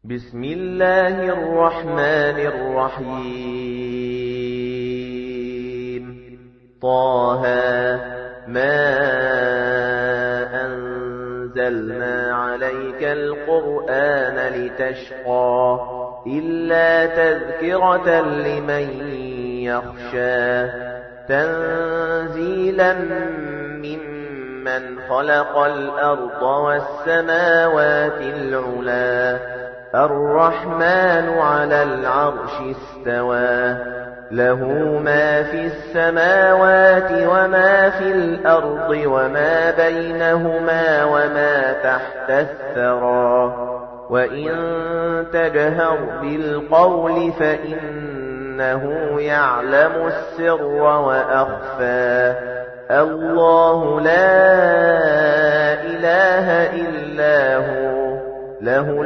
بسم الله الرحمن الرحيم طه ما أنزلنا عليك القرآن لتشقى إلا تذكرة لمن يخشى تنزيلا ممن خلق الأرض والسماوات العلا الرحمن على العرش استوى له ما في السماوات وما في الأرض وما بينهما وما تحت الثرى وإن تجهر بالقول فإنه يعلم السر وأخفى الله لا إله إلا هو له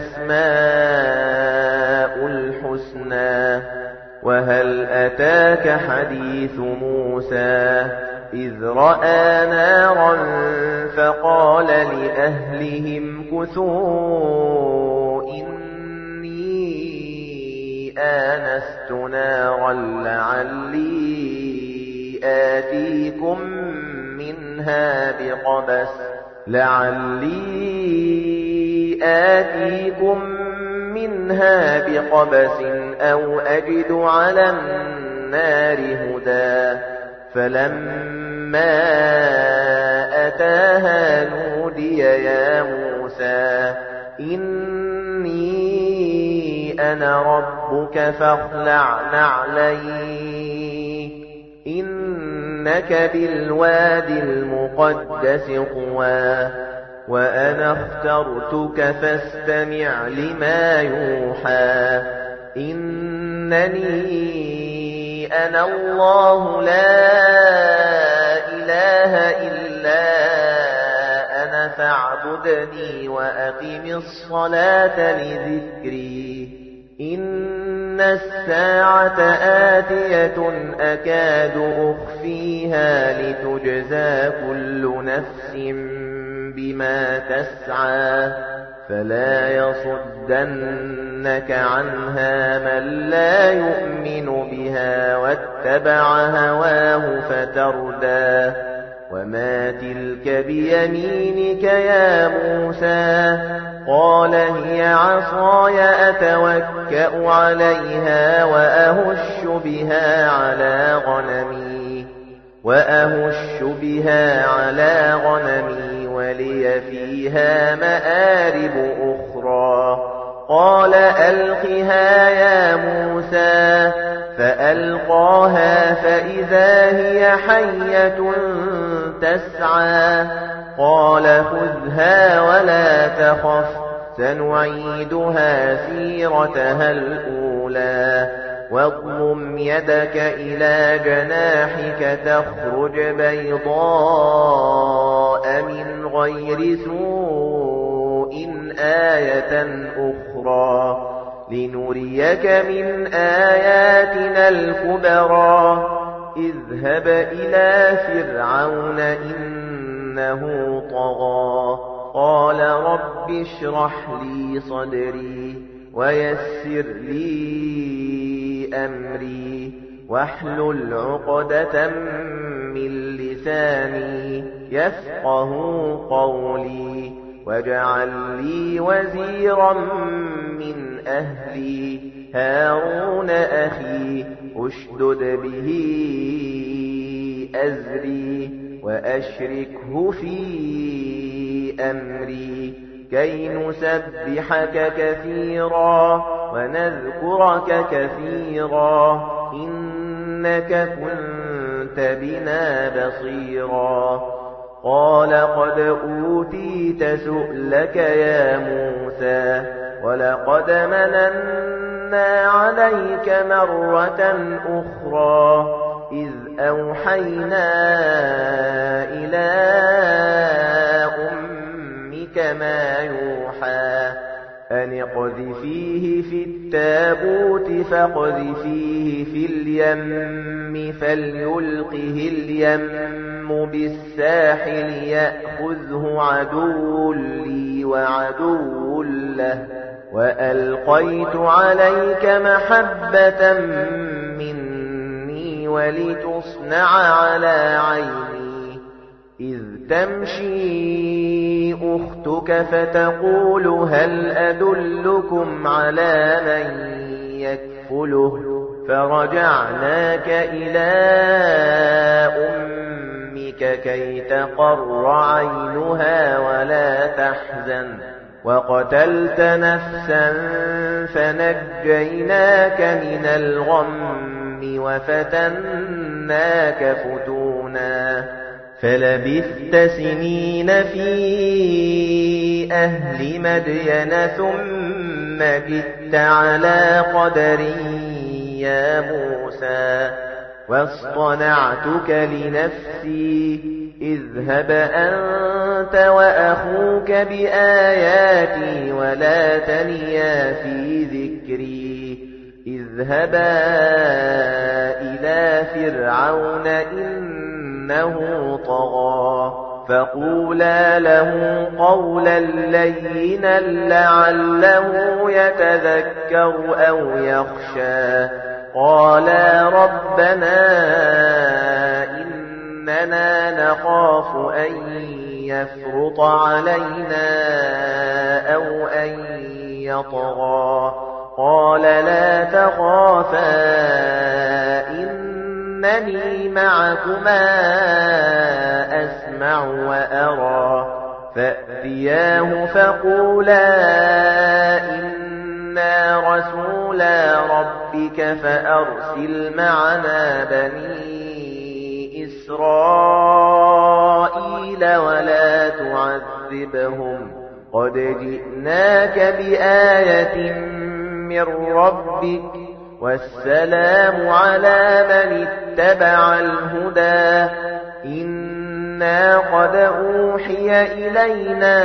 الأسماء الحسنى وهل أتاك حديث موسى إذ رأى نارا فقال لأهلهم كثوا إني آنست نارا لعلي آتيكم منها بقبس أو أجد على النار هدى فلما أتاها نودي يا موسى إني أنا ربك فاخلع نعليك إنك بالوادي المقدس طوى وأنا اخترتك فاستمع لما يوحى إنني أنا الله لا إله إلا أنا فاعبدني وأقم الصلاة لذكري إن الساعة آتية أكاد أخفيها لتجزى كل نفس بما تسعى فلا يصدنك عنها من لا يؤمن بها واتبع هواه فتردى وما تلك بيمينك يا موسى قال هي عصاي أتوكأ عليها وأهش بها على غنمي ولي فيها مآرب أخرى قال ألقها يا موسى فألقاها فإذا هي حية تسعى قال خذها ولا تخف سنعيدها سيرتها الأولى واضمم يدك إلى جناحك تخرج بيضاء من غير سوء آية أخرى لنريك من آياتنا الكبرى اذهب إلى فرعون إنه طغى قال رب اشرح لي صدري ويسر لي أمري واحلل عقدة من لساني يفقه قولي واجعل لي وزيرا من أهلي هارون أخي أشدد به أزري وأشركه في أمري كي نسبحك كثيرا ونذكرك كثيرا إنك كنت بنا بصيرا قال قد أوتيت سؤلك يا موسى ولقد مننا عليك مرة أخرى إذ أوحينا إلى أمك ما يوحى أن اقذفيه في التابوت فاقذفيه في اليم فليلقه اليم بالساحل يأخذه عدو لي وعدو له وألقيت عليك محبة مني ولتصنع على عيني إذ تمشي أختك فتقول هل أدلكم على من يكفله فرجعناك إلى أمك كي تقر عينها ولا تحزن وقتلت نفسا فنجيناك من الغم وفتناك فتونا فلبثت سنين في أهل مدين ثم جئت على قدري يا موسى واصطنعتك لنفسي اذهب أنت وأخوك بآياتي ولا تنيا في ذكري اذهبا إلى فرعون إنه طغى فقولا له قولا لينا لعله يتذكر أو يخشى قالا ربنا إننا نخاف أن يفرط علينا أو أن يطغى قال لا تخافا إنني معكما أسمع وأرى فأتياه فقولا إنا رسولا ربك فأرسل معنا بني إسرائيل ولا تعذبهم قد جئناك بآية من ربك والسلام على من اتبع الهدى إنا قد أوحي إلينا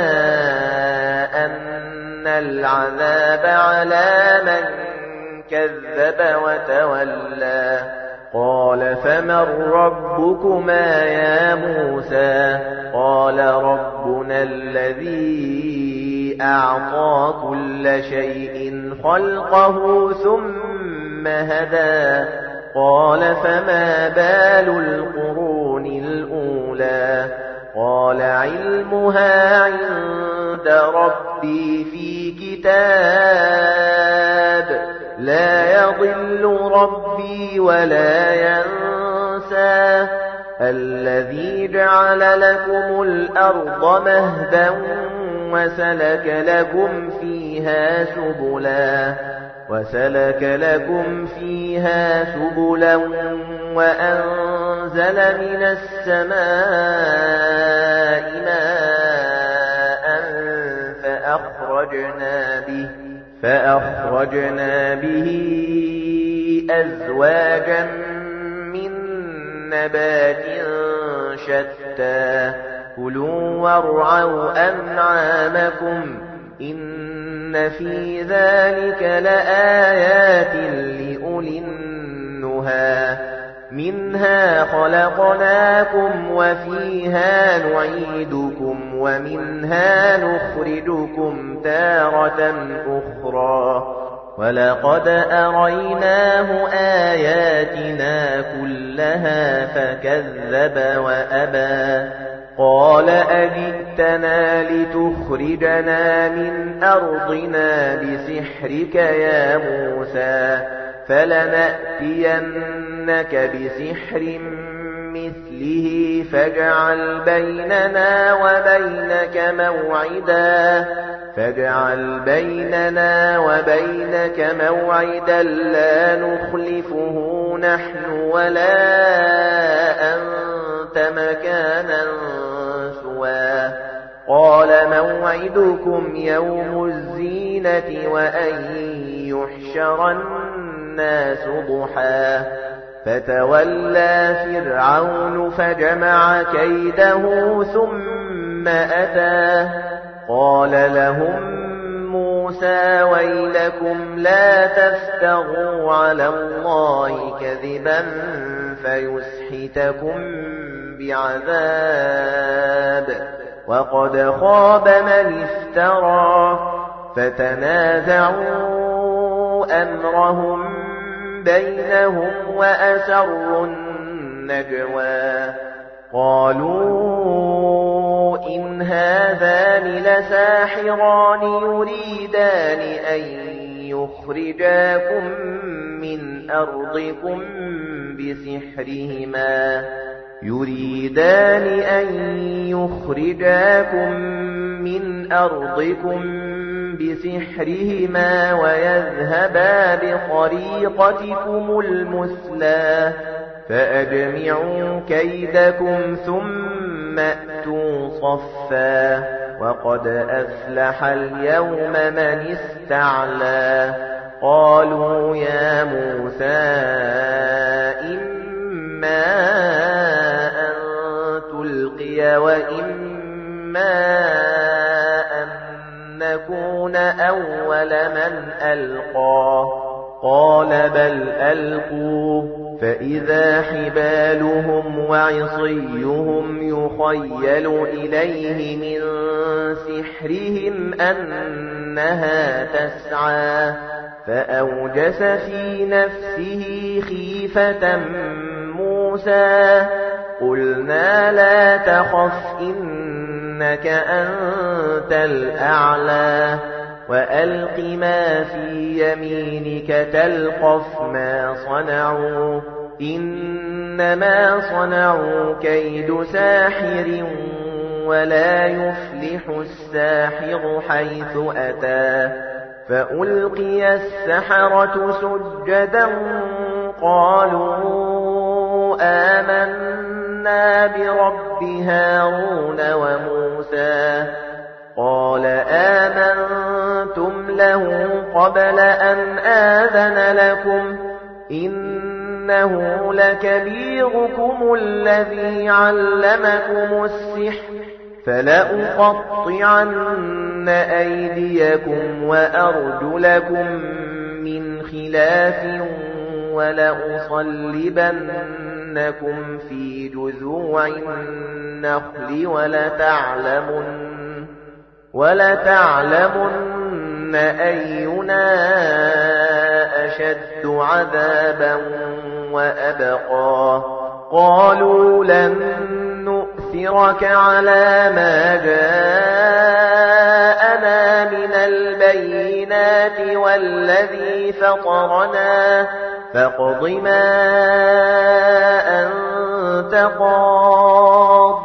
أن العذاب على من كذب وتولى قال فمن ربكما يا موسى قال ربنا الذي أعطى كل شيء خلقه ثم هدى قال فما بال القرون الأولى قال علمها عند ربي في كتاب لا يضل ربي ولا ينسى الذي جعل لكم الأرض مهدا وسلك لكم فيها سبلا وأنزل من السماء ماء فأخرجنا به أزواجا من نبات شتى كلوا وارعوا أنعامكم إن في ذلك لآيات لأولي النهى منها خلقناكم وفيها نعيدكم ومنها نخرجكم تارة أخرى ولقد أريناه آياتنا كلها فكذب وأبى قال أجئتنا لتخرجنا من أرضنا بسحرك يا موسى فلنأتينك بسحر مثله فاجعل بيننا وبينك موعدا لا نخلفه نحن ولا أنت مكانا سوى قال موعدكم يوم الزينة وأن يحشر الناس ضحى فتولى فرعون فجمع كيده ثم أتى قال لهم موسى ويلكم لا تفتروا على الله كذبا فيسحتكم بعذاب وقد خاب من افترى فتنازعوا أمرهم بينهم وأسروا النجوى قالوا إن هذان لساحران يريدان أن يخرجاكم من أرضكم بسحرهما ويذهبا بخريطتكم المثلى فأجمعوا كيدكم ثم أتوا صفا وقد أفلح اليوم من استعلى قالوا يا موسى إما أن تلقي وإما أن نكون أول من ألقى قال بل ألقوا فإذا حبالهم وعصيهم يخيل إليه من سحرهم أنها تسعى فأوجس في نفسه خيفة موسى قلنا لا تخف إنك أنت الأعلى وألق ما في يمينك تلقف ما صنعوا إنما صنعوا كيد ساحر ولا يفلح الساحر حيث أتى فألقي السحرة سجدا قالوا آمنا برب هارون وموسى قال آمنتم له قبل أن آذن لكم إنه لكبيركم الذي علمكم السحر فلأقطعن أيديكم وأرجلكم من خلاف ولأصلبنكم في جذوع النخل ولتعلمن أينا أشد عذابا وأبقى قالوا لن نؤثرك على ما جاءنا من البينات والذي فطرنا فاقض ما أنت قاض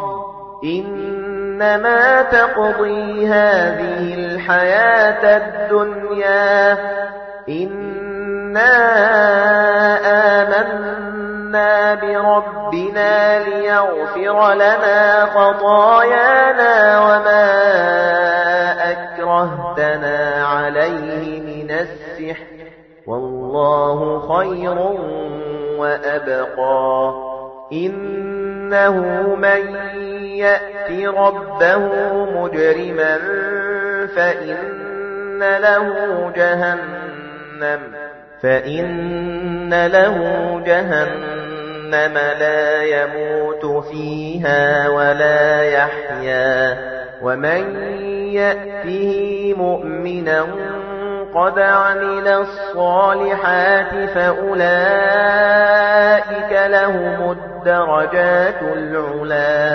إنما تقضي هذه الحياة الدنيا إنا آمنا بربنا ليغفر لنا خطايانا وما أكرهتنا عليه من السحر والله خير وأبقى إنه من يأتي ربه مجرما فإن له جهنم لا يموت فيها ولا يحيا ومن يأته مؤمنا قد عمل الصالحات فأولئك لهم الدرجات العلا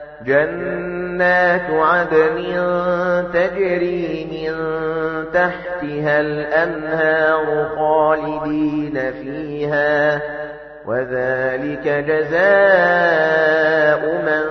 جنات عدن تجري من تحتها الأنهار خالدين فيها وذلك جزاء من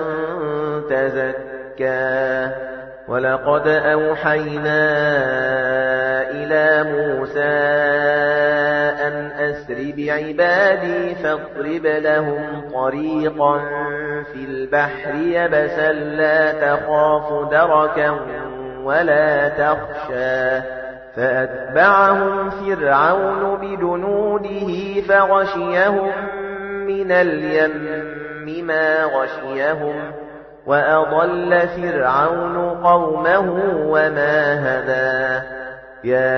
تزكى ولقد أوحينا إلى موسى أن أسر بعبادي فاضرب لهم طريقا في البحر يبسا لا تخاف دركا ولا تخشى فأتبعهم فرعون بجنوده فغشيهم من اليم ما غشيهم وأضل فرعون قومه وما هدى يا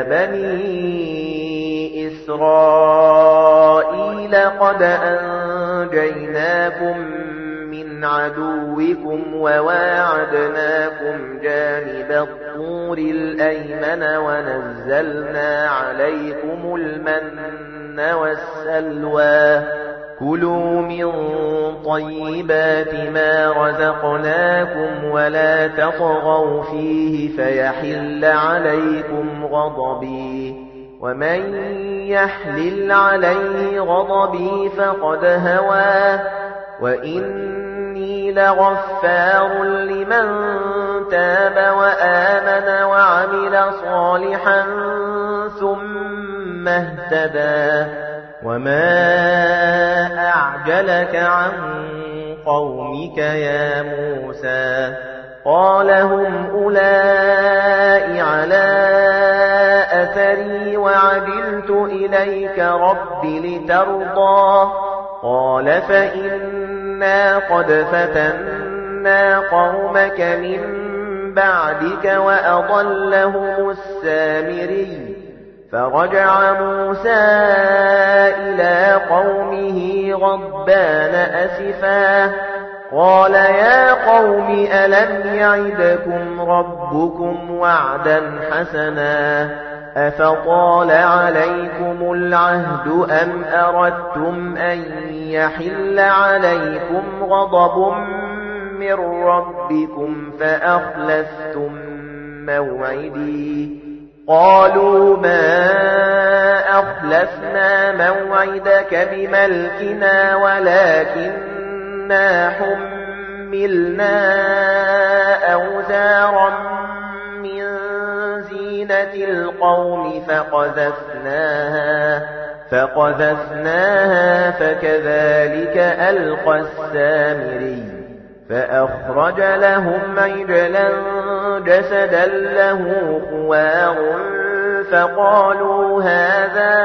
بني إسرائيل قد أنجيناكم من عدوكم وواعدناكم جانب الطور الأيمن ونزلنا عليكم المن والسلوى كلوا من طيبات ما رزقناكم ولا تطغوا فيه فيحل عليكم غضبي ومن يحلل عليه غضبي فقد هوى وإني لغفار لمن تاب وآمن وعمل صالحا ثم اهتدى وما أعجلك عن قومك يا موسى قال هم أولئك على أثري وعجلت إليك رب لترضى قال فإنا قد فتنا قومك من بعدك وأضلهم السامري فرجع موسى إلى قومه غضبان أسفا قال يا قوم ألم يعدكم ربكم وعدا حسنا أفطال عليكم العهد أم أردتم أن يحل عليكم غضب من ربكم فأخلفتم موعدي قالوا ما أخلفنا موعدك بملكنا ولكننا حملنا أوزارا من زينة القوم فقذفناها فكذلك ألقى السامري فأخرج لهم عجلا جسدا له خوار فقالوا هذا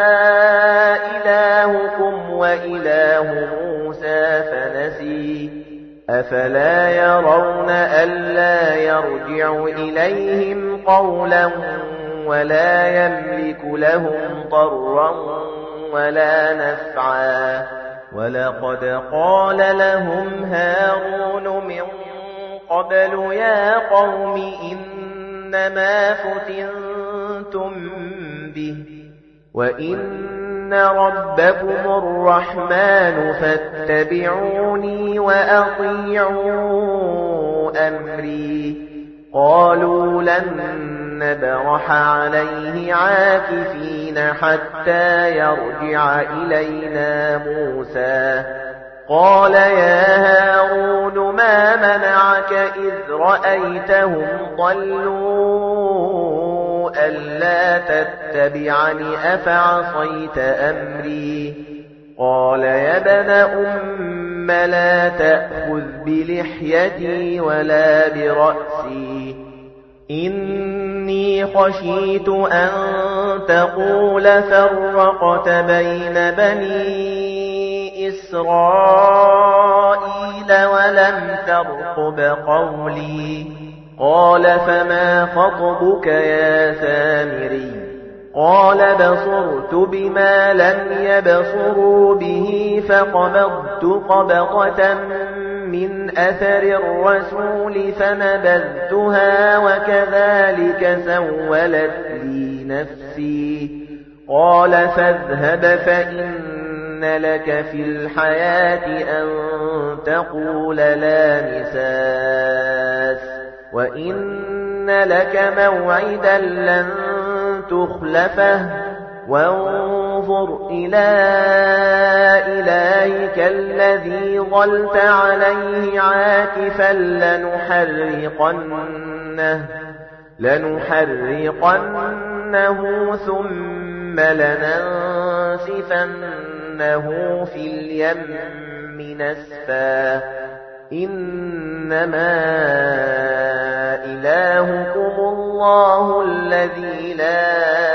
إلهكم وإله موسى فنسي أفلا يرون ألا يرجع إليهم قولا ولا يملك لهم ضرا ولا نفعا ولقد قال لهم هارون من قبل يا قوم إنما فتنتم به وإن ربكم الرحمن فاتبعوني وأطيعوا أمري قالوا لن نبرح عليه عاكفين حتى يرجع إلينا موسى قال يا هارون ما منعك إذ رأيتهم ضلوا ألا تتبعني أفعصيت أمري قال يا ابن أم لا تأخذ بلحيتي ولا برأسي إني خشيت أن تقول فرقت بين بني إسرائيل ولم ترقب قولي قال فما خطبك يا سامري قال بصرت بما لم يبصروا به فقبضت قبضة من أثر الرسول فنبذتها وكذلك سولت لي نفسي قال فاذهب فإن لك في الحياة أن تقول لا مساس وإن لك موعدا لن تخلفه وانظر إلى إلهك الذي ظلت عليه عاكفا لنحرقنه ثم لننسفنه في اليم نسفا إنما إلهكم الله الذي لا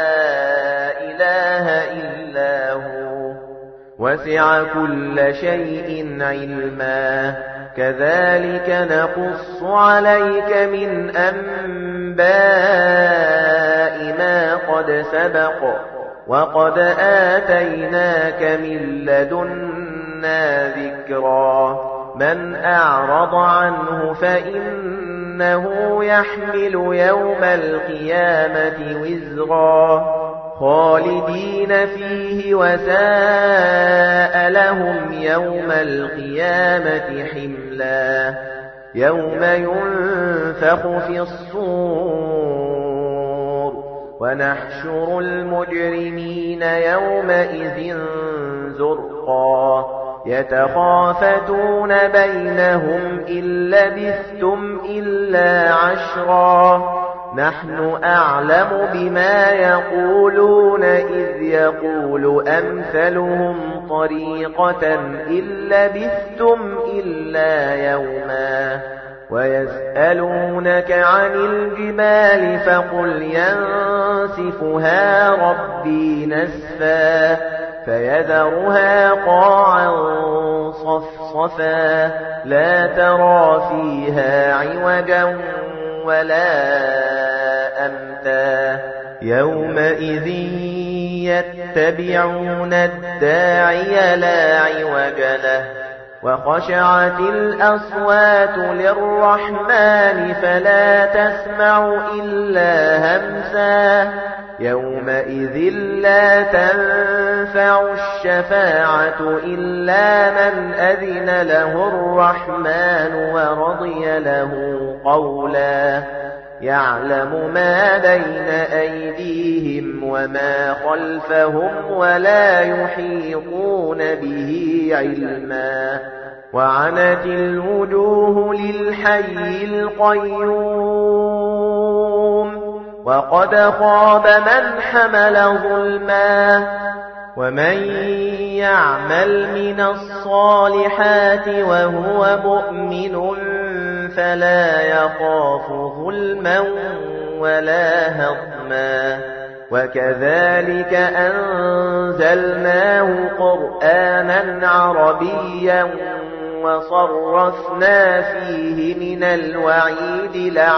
إله إلا هو وسع كل شيء علما كذلك نقص عليك من أنباء ما قد سبق وقد آتيناك من لدنا ذكرا مَنْ أَعْرَضَ عَنْهُ فَإِنَّهُ يَحْمِلُ يَوْمَ الْقِيَامَةِ وِزْرًا خَالِدِينَ فِيهِ وَسَاءَ لَهُمْ يَوْمَ الْقِيَامَةِ حِمْلًا يَوْمَ يُنفَخُ فِي الصُّورِ وَنَحْشُرُ الْمُجْرِمِينَ يَوْمَئِذٍ زُرْقًا يَتَخَافَتُونَ بَيْنَهُمْ إِن لَّبِثْتُمْ إِلَّا عَشْرًا نَحْنُ أَعْلَمُ بِمَا يَقُولُونَ إِذْ يَقُولُ أَمْثَلُهُمْ طَرِيقَةً إِن لَّبِثْتُمْ إِلَّا يَوْمًا وَيَسْأَلُونَكَ عَنِ الْجِبَالِ فَقُلْ يَنسِفُهَا رَبِّي نَسْفًا فَيَذَرُهَا قَاعًا صَفْصَفًا لَا تَرَىٰ فِيهَا عِوَجًا وَلَا أَمْتًا يَوْمَئِذٍ يَتَّبِعُونَ الدَّاعِيَ لَا عِوَجَ لَهُ وَخَشَعَتِ الْأَصْوَاتُ لِلرَّحْمَنِ فَلَا تَسْمَعُ إِلَّا هَمْسًا يَوْمَئِذٍ لَّا تَنفَعُ الشَّفَاعَةُ إِلَّا مَنْ أَذِنَ لَهُ الرَّحْمَنُ وَرَضِيَ لَهُ قَوْلًا يَعْلَمُ مَا بَيْنَ أَيْدِيهِمْ وَمَا خَلْفَهُمْ وَلَا يُحِيطُونَ بِهِ عِلْمًا وَعَنَتِ الْوُجُوهُ لِلْحَيِّ الْقَيُّومِ وَقَدْ خَابَ مَنْ حَمَلَ ظُلْمًا وَمَنْ يَعْمَلْ مِنَ الصَّالِحَاتِ وَهُوَ مُؤْمِنٌ فَلَا يَخَافُ ظُلْمًا وَلَا هَضْمًا وَكَذَلِكَ أَنزَلْنَاهُ قُرْآنًا عَرَبِيًّا وَصَرَّفْنَا فِيهِ مِنَ الْوَعِيدِ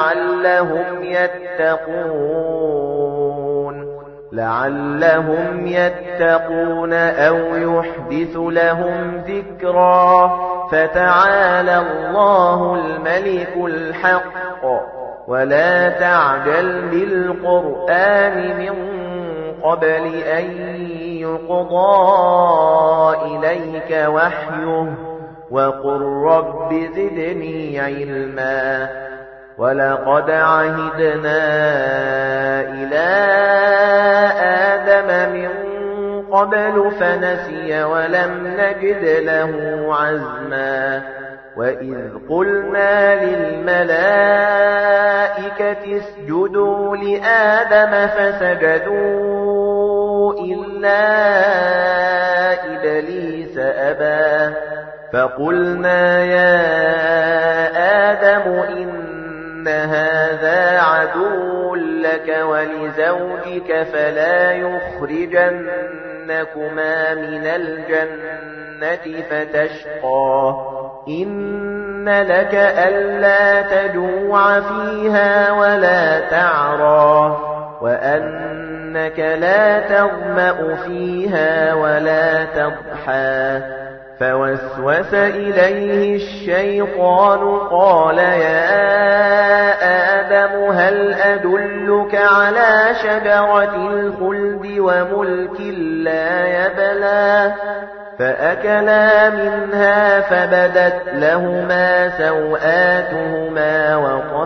لَعَلَّهُمْ يَتَّقُونَ أَوْ يُحْدِثُ لَهُمْ ذِكْرًا فَتَعَالَى اللَّهُ الْمَلِكُ الْحَقُّ وَلَا تَعْجَلْ بِالْقُرْآنِ مِنْ قَبْلِ أَنْ يُقْضَى إِلَيْكَ وَحْيُهُ وَقُلْ رَبِّ زِدْنِي عِلْمًا وَلَقَدْ عَهِدْنَا إِلَى آدَمَ مِنْ قَبْلُ فَنَسِيَ وَلَمْ نَجِدْ لَهُ عَزْمًا وَإِذْ قُلْنَا لِلْمَلَائِكَةِ اسْجُدُوا لِآدَمَ فَسَجَدُوا إِلَّا إِبْلِيسَ أَبَى فَقُلْنَا يَا آدَمُ إِنَّ هَذَا عَدُوٌّ لَكَ وَلِزَوْجِكَ فَلَا يُخْرِجَنَّكُمَا مِنَ الْجَنَّةِ فَتَشْقَى إِنَّ لَكَ أَلَّا تَجُوعَ فِيهَا وَلَا تَعْرَى وَأَنَّكَ لَا تَظْمَأُ فِيهَا وَلَا تَضْحَى فَوَسْوَسَ إِلَيْهِ الشَّيْطَانُ قَالَ يَا آدَمُ هَلْ أَدُلُّكَ عَلَى شَجَرَةِ الْخُلْدِ وَمُلْكٍ لَّا يَبْلَى فَأَكَلَا مِنْهَا فَبَدَتْ لَهُمَا سَوْآتُهُمَا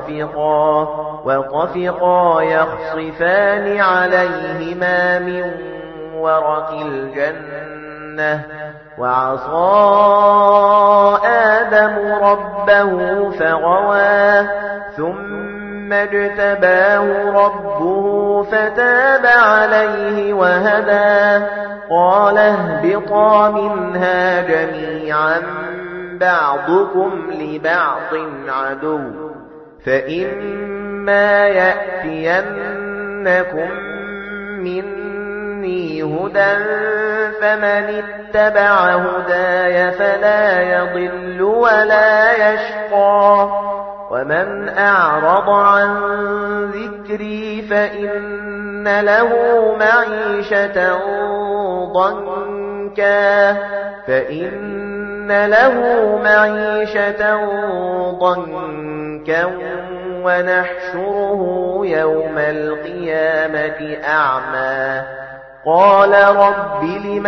وَطَفِقَا يَخْصِفَانِ عَلَيْهِمَا مِنْ وَرَقِ الْجَنَّةِ وَعَصَى آدَمُ رَبَّهُ فَغَوَى ثُمَّ اجْتَبَاهُ رَبُّهُ فَتَابَ عَلَيْهِ وَهَدَى قَالَ اهْبِطَا مِنْهَا جَمِيعًا بَعْضُكُمْ لِبَعْضٍ عَدُوٌّ فَإِمَّا يَأْتِيَنَّكُمْ مِنِّي هُدًى فَمَنِ اتَّبَعَ هُدَايَ فَلَا يَضِلُّ وَلَا يَشْقَى وَمَنْ أَعْرَضَ عَنْ ذِكْرِي فَإِنَّ لَهُ مَعِيشَةً ضَنكًا فَإِنَّ له معيشة ضنكا ونحشره يوم القيامة أعمى قال رب لم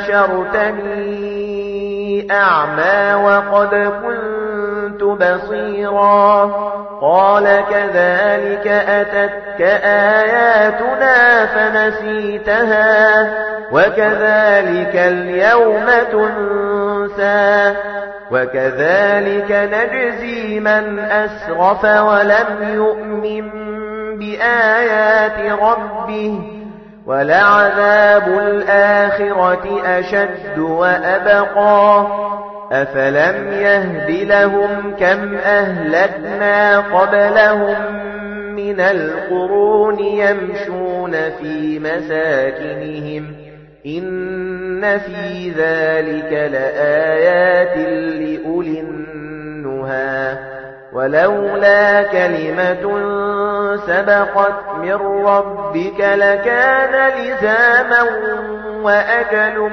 حشرتني أعمى وقد كنت بصيرا قال كذلك أتتك آياتنا فنسيتها وكذلك اليوم تنسى وكذلك نجزي من أسرف ولم يؤمن بآيات ربه ولعذاب الآخرة أشد وأبقى أفلم يهد لهم كم أهلكنا قبلهم من القرون يمشون في مساكنهم إن في ذلك لآيات لأولي النهى ولولا كلمة سبقت من ربك لكان لزاما وأجل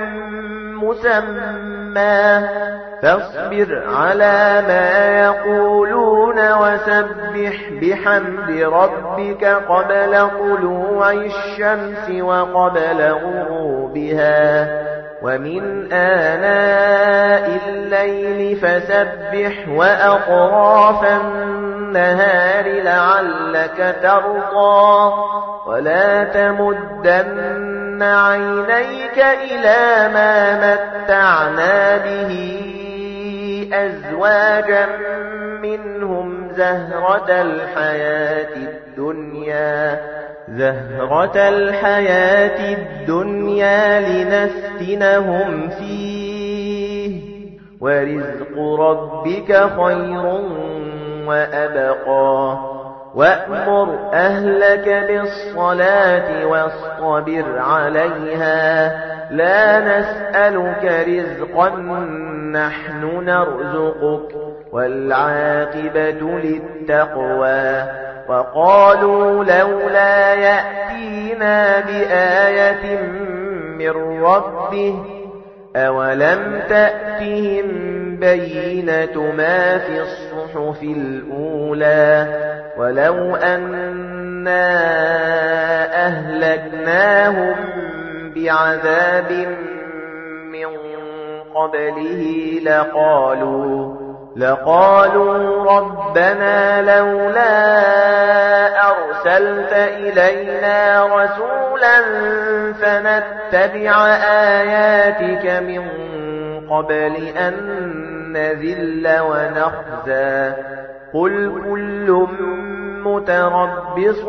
مسمى فاصبر على ما يقولون وسبح بحمد ربك قبل طلوع الشمس وقبل غروبها ومن آناء الليل فسبح وأطراف النهار لعلك ترضى ولا تمدن عينيك إلى ما متعنا به أزواجا منهم زهرة الحياة الدنيا لنفتنهم فيه ورزق ربك خير وأبقى وأمر أهلك بالصلاة واصطبر عليها لا نسألك رزقا نحن نرزقك والعاقبة للتقوى وقالوا لولا يأتينا بآية من ربه أولم تأتهم بينة ما في الصحف الأولى ولو أنا أهلكناهم بعذاب من قبله لقالوا ربنا لولا أرسلت إلينا رسولا فنتبع آياتك من قبل أن نذل ونخزى قل كل متربص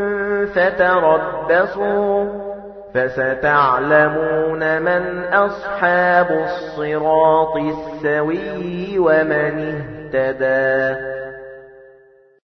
فتربصوا فستعلمون من أصحاب الصراط السوي ومن اهتدى